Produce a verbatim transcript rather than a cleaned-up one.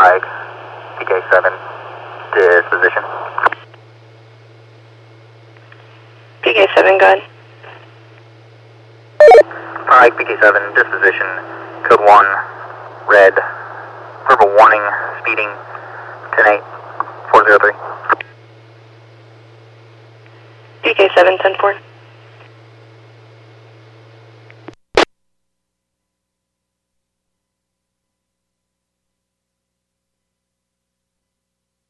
Pike, P K seven, disposition. P K seven, go ahead. Pike, P K seven, disposition, code one, red, verbal warning, speeding, ten eight, four zero three. P K seven, ten four.